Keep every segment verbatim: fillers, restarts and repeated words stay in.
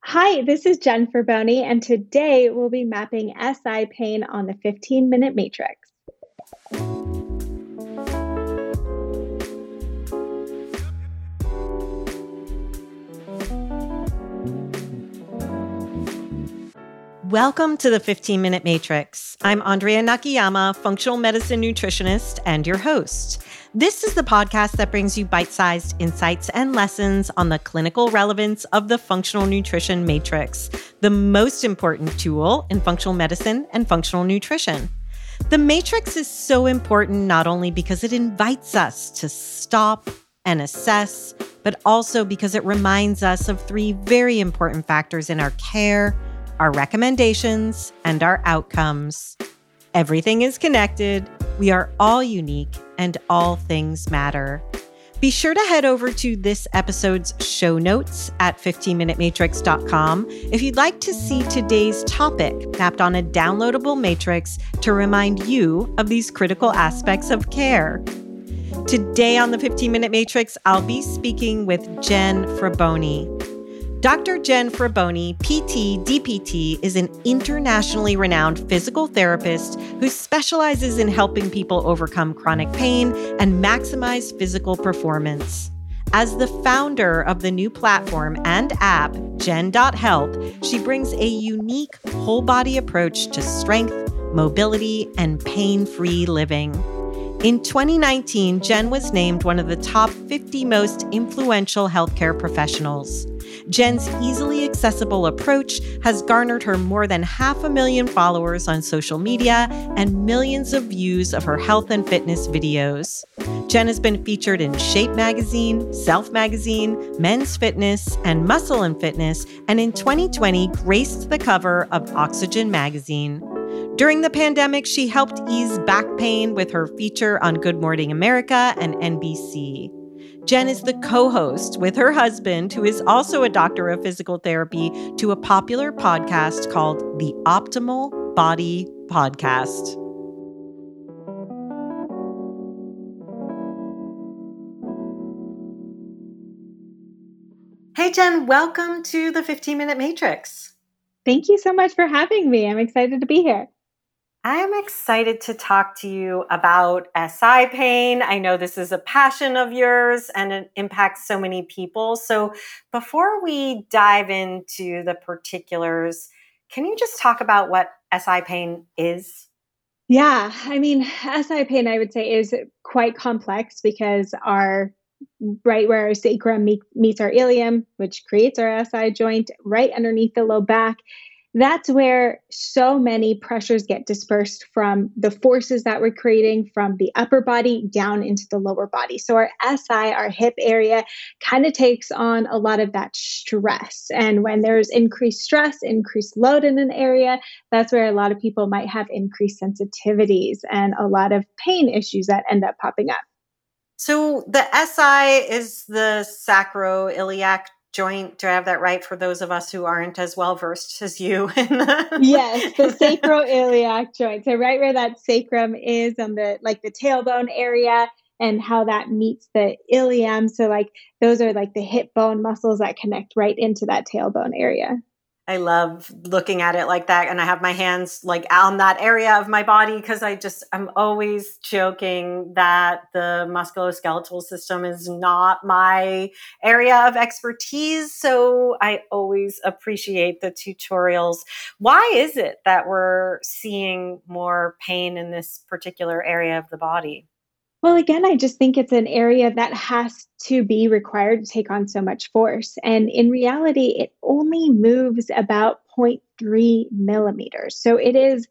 Hi, this is Jen Boni, and today we'll be mapping S I pain on the fifteen minute matrix. Welcome to the fifteen minute Matrix. I'm Andrea Nakayama, functional medicine nutritionist and your host. This is the podcast that brings you bite-sized insights and lessons on the clinical relevance of the functional nutrition matrix, the most important tool in functional medicine and functional nutrition. The matrix is so important not only because it invites us to stop and assess, but also because it reminds us of three very important factors in our care, our recommendations, and our outcomes. Everything is connected, we are all unique, and all things matter. Be sure to head over to this episode's show notes at fifteen minute matrix dot com if you'd like to see today's topic mapped on a downloadable matrix to remind you of these critical aspects of care. Today on the fifteen minute Matrix, I'll be speaking with Jen Fraboni. Doctor Jen Fraboni, P T, D P T, is an internationally renowned physical therapist who specializes in helping people overcome chronic pain and maximize physical performance. As the founder of the new platform and app, Jen dot Health, she brings a unique whole-body approach to strength, mobility, and pain-free living. In twenty nineteen, Jen was named one of the top fifty most influential healthcare professionals. Jen's easily accessible approach has garnered her more than half a million followers on social media and millions of views of her health and fitness videos. Jen has been featured in Shape Magazine, Self Magazine, Men's Fitness, and Muscle and Fitness, and in twenty twenty graced the cover of Oxygen Magazine. During the pandemic, she helped ease back pain with her feature on Good Morning America and N B C. Jen is the co-host with her husband, who is also a doctor of physical therapy, to a popular podcast called the Optimal Body Podcast. Hey, Jen, welcome to the fifteen minute Matrix. Thank you so much for having me. I'm excited to be here. I am excited to talk to you about S I pain. I know this is a passion of yours and it impacts so many people. So before we dive into the particulars, can you just talk about what S I pain is? Yeah, I mean, S I pain, I would say, is quite complex because our right where our sacrum meet, meets our ilium, which creates our S I joint, right underneath the low back. That's where so many pressures get dispersed from the forces that we're creating from the upper body down into the lower body. So our S I, our hip area, kind of takes on a lot of that stress. And when there's increased stress, increased load in an area, that's where a lot of people might have increased sensitivities and a lot of pain issues that end up popping up. So the S I is the sacroiliac joint. Do I have that right for those of us who aren't as well versed as you? Yes, the sacroiliac joint. So right where that sacrum is on the like the tailbone area and how that meets the ilium. So like those are like the hip bone muscles that connect right into that tailbone area. I love looking at it like that. And I have my hands like on that area of my body because I just, I'm always joking that the musculoskeletal system is not my area of expertise. So I always appreciate the tutorials. Why is it that we're seeing more pain in this particular area of the body? Well, again, I just think it's an area that has to be required to take on so much force. And in reality, it only moves about zero point three millimeters. So it is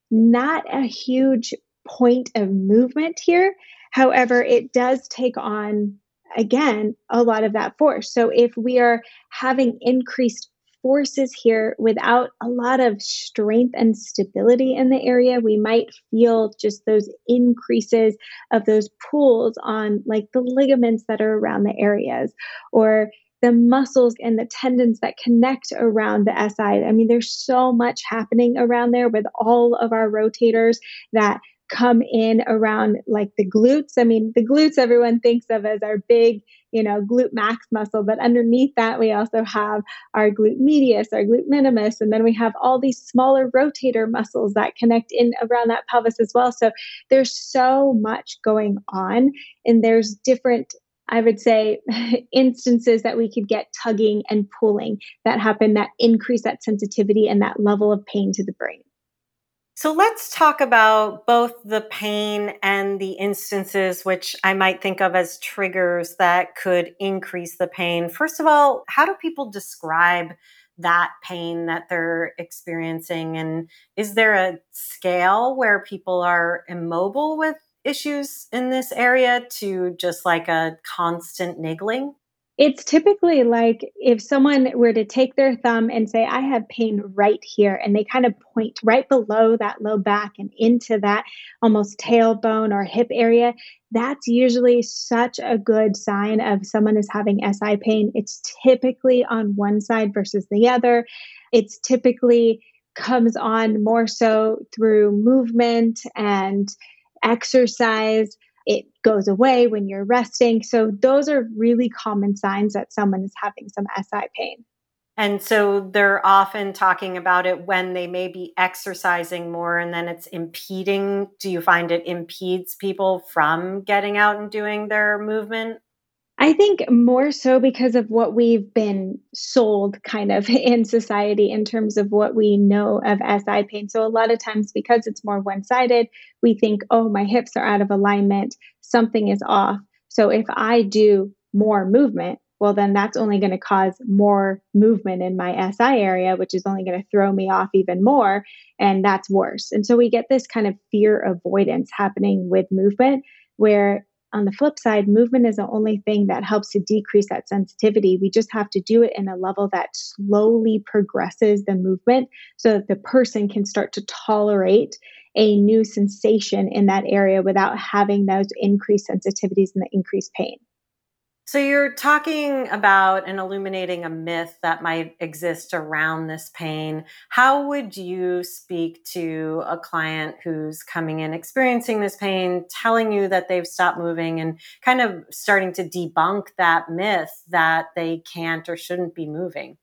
not a huge point of movement here. However, it does take on, again, a lot of that force. So if we are having increased forces here without a lot of strength and stability in the area, we might feel just those increases of those pulls on like the ligaments that are around the areas or the muscles and the tendons that connect around the S I. I mean, there's so much happening around there with all of our rotators that come in around like the glutes. I mean, the glutes everyone thinks of as our big, you know, glute max muscle, but underneath that, we also have our glute medius, our glute minimus, and then we have all these smaller rotator muscles that connect in around that pelvis as well. So there's so much going on, and there's different, I would say, instances that we could get tugging and pulling that happen that increase that sensitivity and that level of pain to the brain. So let's talk about both the pain and the instances which I might think of as triggers that could increase the pain. First of all, how do people describe that pain that they're experiencing? And is there a scale where people are immobile with issues in this area to just like a constant niggling? It's typically like if someone were to take their thumb and say, I have pain right here, and they kind of point right below that low back and into that almost tailbone or hip area, that's usually such a good sign of someone is having S I pain. It's typically on one side versus the other. It's typically comes on more so through movement and exercise. It goes away when you're resting. So those are really common signs that someone is having some S I pain. And so they're often talking about it when they may be exercising more and then it's impeding. Do you find it impedes people from getting out and doing their movement? I think more so because of what we've been sold kind of in society in terms of what we know of S I pain. So a lot of times because it's more one-sided, we think, oh, my hips are out of alignment, something is off. So if I do more movement, well, then that's only going to cause more movement in my S I area, which is only going to throw me off even more. And that's worse. And so we get this kind of fear avoidance happening with movement where on the flip side, movement is the only thing that helps to decrease that sensitivity. We just have to do it in a level that slowly progresses the movement so that the person can start to tolerate a new sensation in that area without having those increased sensitivities and the increased pain. So you're talking about and illuminating a myth that might exist around this pain. How would you speak to a client who's coming in experiencing this pain, telling you that they've stopped moving and kind of starting to debunk that myth that they can't or shouldn't be moving?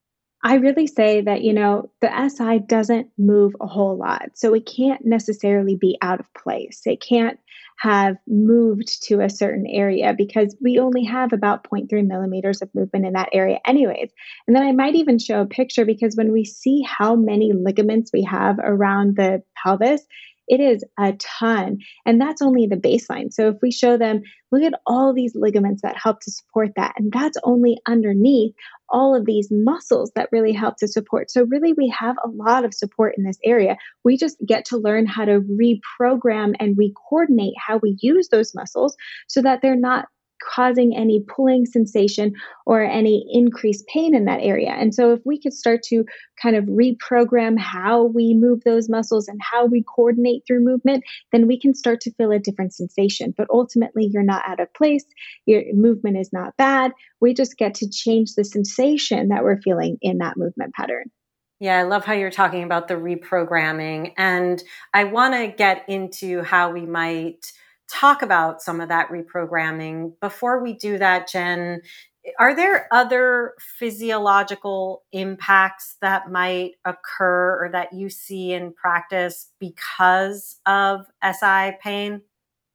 I really say that, you know, the S I doesn't move a whole lot. So it can't necessarily be out of place. It can't have moved to a certain area because we only have about zero point three millimeters of movement in that area, anyways. And then I might even show a picture because when we see how many ligaments we have around the pelvis, it is a ton. And that's only the baseline. So if we show them, look at all these ligaments that help to support that. And that's only underneath all of these muscles that really help to support. So really, we have a lot of support in this area. We just get to learn how to reprogram and re-coordinate how we use those muscles so that they're not causing any pulling sensation or any increased pain in that area. And so if we could start to kind of reprogram how we move those muscles and how we coordinate through movement, then we can start to feel a different sensation. But ultimately, you're not out of place. Your movement is not bad. We just get to change the sensation that we're feeling in that movement pattern. Yeah, I love how you're talking about the reprogramming. And I want to get into how we might talk about some of that reprogramming. Before we do that, Jen, are there other physiological impacts that might occur or that you see in practice because of S I pain?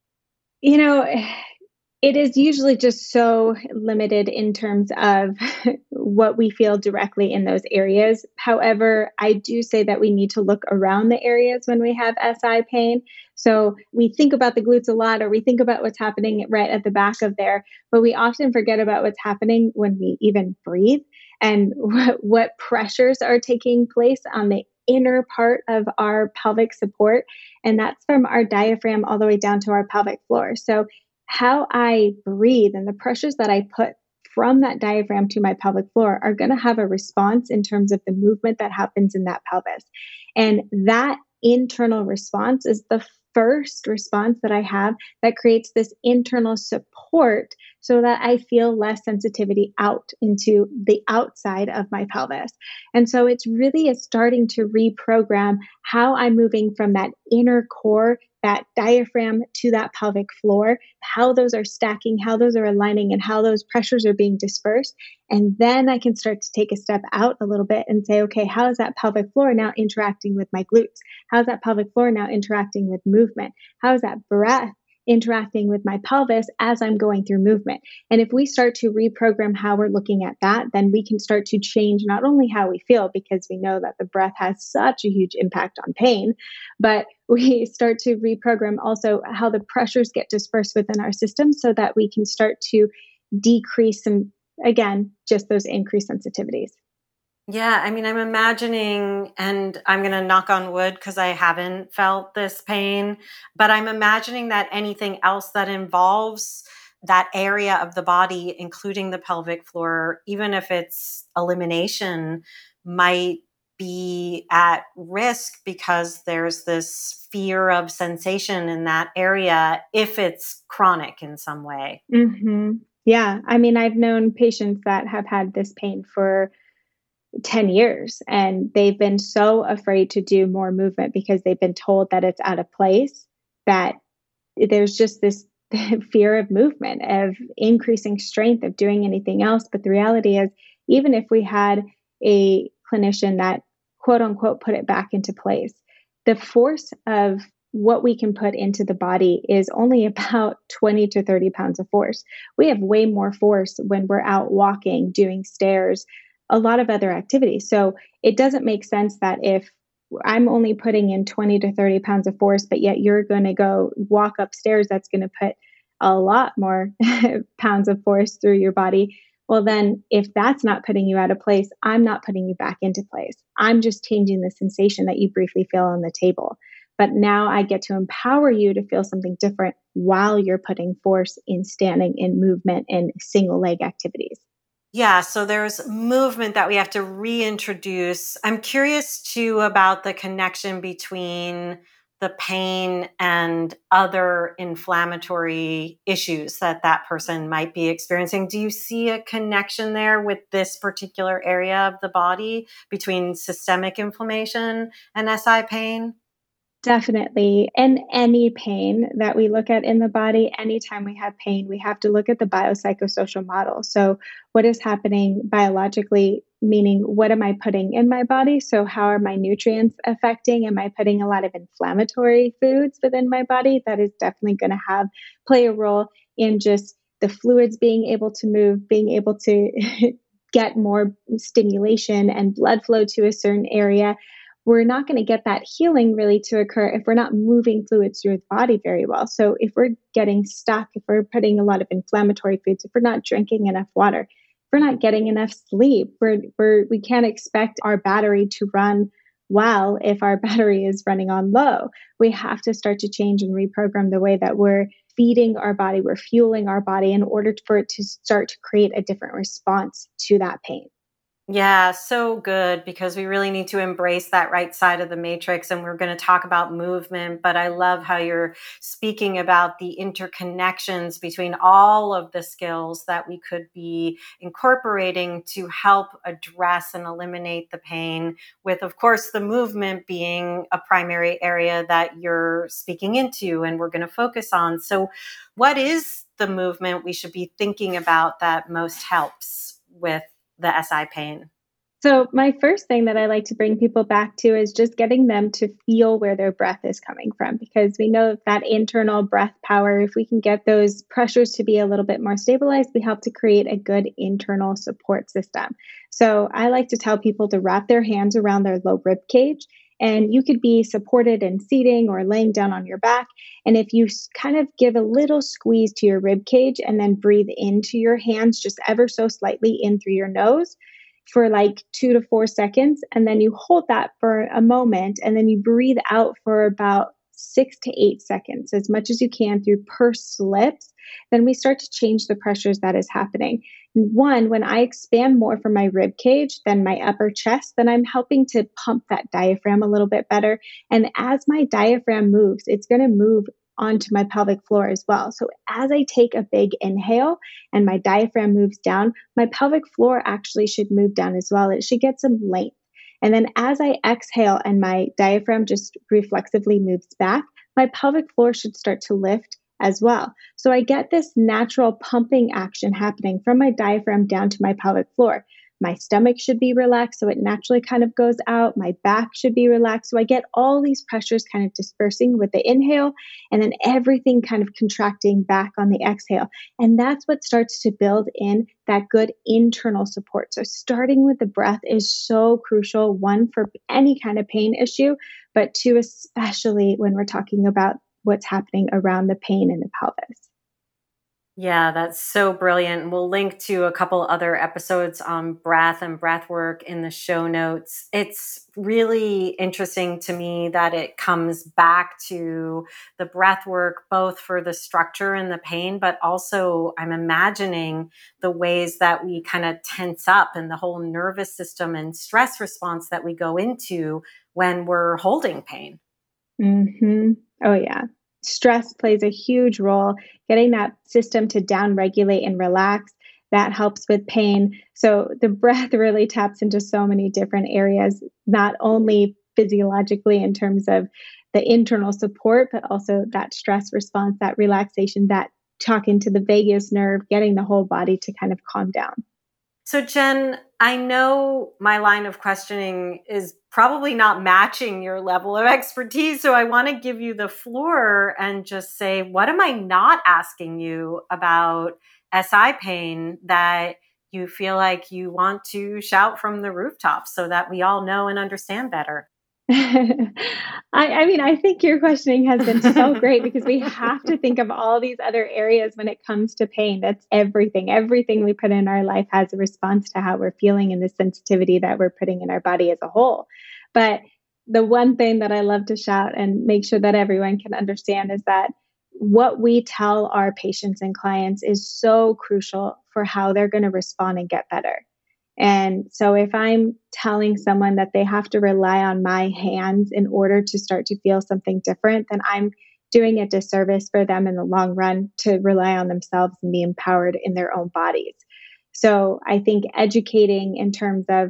You know, it is usually just so limited in terms of what we feel directly in those areas. However, I do say that we need to look around the areas when we have S I pain. So we think about the glutes a lot, or we think about what's happening right at the back of there, but we often forget about what's happening when we even breathe and what, what pressures are taking place on the inner part of our pelvic support. And that's from our diaphragm all the way down to our pelvic floor. So how I breathe and the pressures that I put from that diaphragm to my pelvic floor are going to have a response in terms of the movement that happens in that pelvis. And that internal response is the first response that I have that creates this internal support so that I feel less sensitivity out into the outside of my pelvis. And so it's really a starting to reprogram how I'm moving from that inner core, that diaphragm to that pelvic floor, how those are stacking, how those are aligning, and how those pressures are being dispersed. And then I can start to take a step out a little bit and say, okay, how is that pelvic floor now interacting with my glutes? How's that pelvic floor now interacting with movement? How is that breath interacting with my pelvis as I'm going through movement? And if we start to reprogram how we're looking at that, then we can start to change not only how we feel, because we know that the breath has such a huge impact on pain, but we start to reprogram also how the pressures get dispersed within our system so that we can start to decrease some, again, just those increased sensitivities. Yeah, I mean, I'm imagining, and I'm going to knock on wood because I haven't felt this pain, but I'm imagining that anything else that involves that area of the body, including the pelvic floor, even if it's elimination, might be at risk because there's this fear of sensation in that area if it's chronic in some way. Mm-hmm. Yeah. I mean, I've known patients that have had this pain for ten years and they've been so afraid to do more movement because they've been told that it's out of place, that there's just this fear of movement, of increasing strength, of doing anything else. But the reality is, even if we had a clinician that quote unquote put it back into place, the force of what we can put into the body is only about twenty to thirty pounds of force. We have way more force when we're out walking, doing stairs, a lot of other activities. So it doesn't make sense that if I'm only putting in twenty to thirty pounds of force, but yet you're going to go walk upstairs, that's going to put a lot more pounds of force through your body. Well, then if that's not putting you out of place, I'm not putting you back into place. I'm just changing the sensation that you briefly feel on the table. But now I get to empower you to feel something different while you're putting force in standing, in movement, in single leg activities. Yeah, so there's movement that we have to reintroduce. I'm curious too about the connection between the pain and other inflammatory issues that that person might be experiencing. Do you see a connection there with this particular area of the body between systemic inflammation and S I pain? Definitely. And any pain that we look at in the body, anytime we have pain, we have to look at the biopsychosocial model. So, what is happening biologically, meaning what am I putting in my body? So, how are my nutrients affecting? Am I putting a lot of inflammatory foods within my body? That is definitely going to have play a role in just the fluids being able to move, being able to get more stimulation and blood flow to a certain area. We're not going to get that healing really to occur if we're not moving fluids through the body very well. So if we're getting stuck, if we're putting a lot of inflammatory foods, if we're not drinking enough water, if we're not getting enough sleep, we're, we're, we can't expect our battery to run well if our battery is running on low. We have to start to change and reprogram the way that we're feeding our body, we're fueling our body in order for it to start to create a different response to that pain. Yeah, so good, because we really need to embrace that right side of the matrix. And we're going to talk about movement, but I love how you're speaking about the interconnections between all of the skills that we could be incorporating to help address and eliminate the pain, with, of course, the movement being a primary area that you're speaking into and we're going to focus on. So what is the movement we should be thinking about that most helps with the S I pain? So, my first thing that I like to bring people back to is just getting them to feel where their breath is coming from, because we know that internal breath power, if we can get those pressures to be a little bit more stabilized, we help to create a good internal support system. So, I like to tell people to wrap their hands around their low rib cage. And you could be supported in seating or laying down on your back. And if you kind of give a little squeeze to your rib cage and then breathe into your hands just ever so slightly in through your nose for like two to four seconds, and then you hold that for a moment, and then you breathe out for about six to eight seconds, as much as you can through pursed lips, then we start to change the pressures that is happening. One, when I expand more from my rib cage than my upper chest, then I'm helping to pump that diaphragm a little bit better. And as my diaphragm moves, it's going to move onto my pelvic floor as well. So as I take a big inhale and my diaphragm moves down, my pelvic floor actually should move down as well. It should get some length. And then as I exhale and my diaphragm just reflexively moves back, my pelvic floor should start to lift as well. So I get this natural pumping action happening from my diaphragm down to my pelvic floor. My stomach should be relaxed, so it naturally kind of goes out. My back should be relaxed. So I get all these pressures kind of dispersing with the inhale, and then everything kind of contracting back on the exhale. And that's what starts to build in that good internal support. So starting with the breath is so crucial, one, for any kind of pain issue, but two, especially when we're talking about what's happening around the pain in the pelvis. Yeah, that's so brilliant. We'll link to a couple other episodes on breath and breath work in the show notes. It's really interesting to me that it comes back to the breath work, both for the structure and the pain, but also I'm imagining the ways that we kind of tense up and the whole nervous system and stress response that we go into when we're holding pain. Mm-hmm. Oh, yeah. Stress plays a huge role. Getting that system to downregulate and relax, that helps with pain. So the breath really taps into so many different areas, not only physiologically in terms of the internal support, but also that stress response, that relaxation, that talking to the vagus nerve, getting the whole body to kind of calm down. So Jen, I know my line of questioning is probably not matching your level of expertise. So I want to give you the floor and just say, what am I not asking you about S I pain that you feel like you want to shout from the rooftops so that we all know and understand better? I, I mean, I think your questioning has been so great because we have to think of all these other areas when it comes to pain. That's everything. Everything we put in our life has a response to how we're feeling and the sensitivity that we're putting in our body as a whole. But the one thing that I love to shout and make sure that everyone can understand is that what we tell our patients and clients is so crucial for how they're going to respond and get better. And so if I'm telling someone that they have to rely on my hands in order to start to feel something different, then I'm doing a disservice for them in the long run to rely on themselves and be empowered in their own bodies. So I think educating in terms of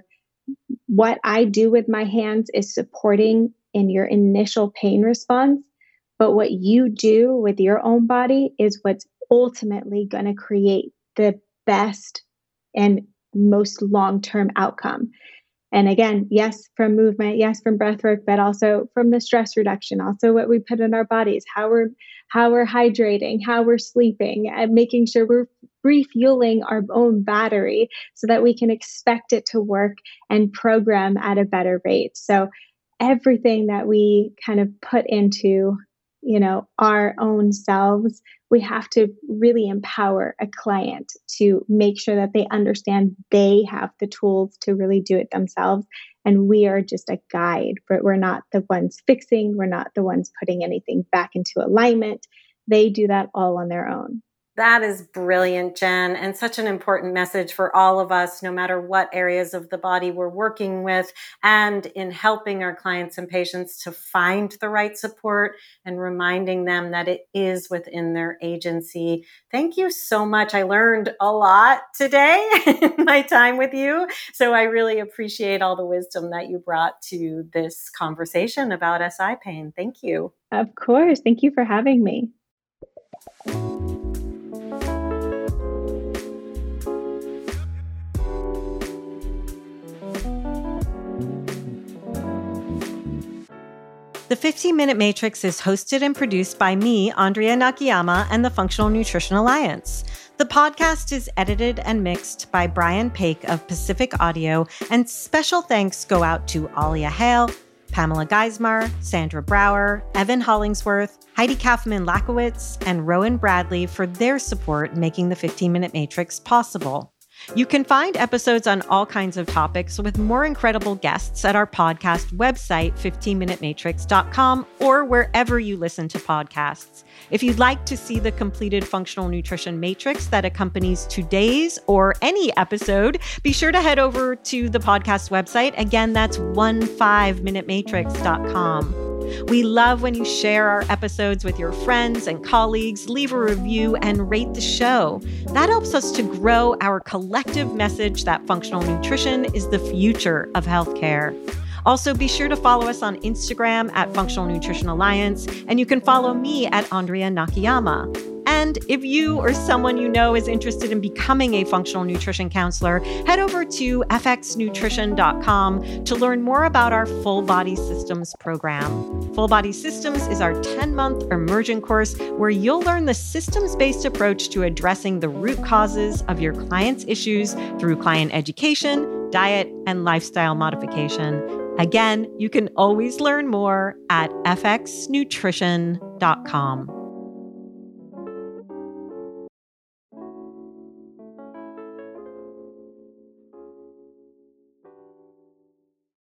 what I do with my hands is supporting in your initial pain response, but what you do with your own body is what's ultimately going to create the best and most long-term outcome. And again, yes, from movement, yes, from breath work, but also from the stress reduction, also what we put in our bodies, how we're how we're hydrating, how we're sleeping, and making sure we're refueling our own battery so that we can expect it to work and program at a better rate. So everything that we kind of put into, you know, our own selves, we have to really empower a client to make sure that they understand they have the tools to really do it themselves. And we are just a guide, but we're not the ones fixing. We're not the ones putting anything back into alignment. They do that all on their own. That is brilliant, Jen, and such an important message for all of us, no matter what areas of the body we're working with, and in helping our clients and patients to find the right support and reminding them that it is within their agency. Thank you so much. I learned a lot today in my time with you. So I really appreciate all the wisdom that you brought to this conversation about S I pain. Thank you. Of course. Thank you for having me. The fifteen minute Matrix is hosted and produced by me, Andrea Nakayama, and the Functional Nutrition Alliance. The podcast is edited and mixed by Brian Paik of Pacific Audio, and special thanks go out to Alia Hale, Pamela Geismar, Sandra Brower, Evan Hollingsworth, Heidi Kaufman-Lakowitz, and Rowan Bradley for their support making the fifteen minute Matrix possible. You can find episodes on all kinds of topics with more incredible guests at our podcast website, fifteen minute matrix dot com, or wherever you listen to podcasts. If you'd like to see the completed functional nutrition matrix that accompanies today's or any episode, be sure to head over to the podcast website. Again, that's fifteen minute matrix dot com. We love when you share our episodes with your friends and colleagues, leave a review, and rate the show. That helps us to grow our collective message that functional nutrition is the future of healthcare. Also, be sure to follow us on Instagram at Functional Nutrition Alliance, and you can follow me at Andrea Nakayama. And if you or someone you know is interested in becoming a functional nutrition counselor, head over to f x nutrition dot com to learn more about our Full Body Systems program. Full Body Systems is our ten-month immersion course where you'll learn the systems-based approach to addressing the root causes of your clients' issues through client education, diet, and lifestyle modification. Again, you can always learn more at f x nutrition dot com.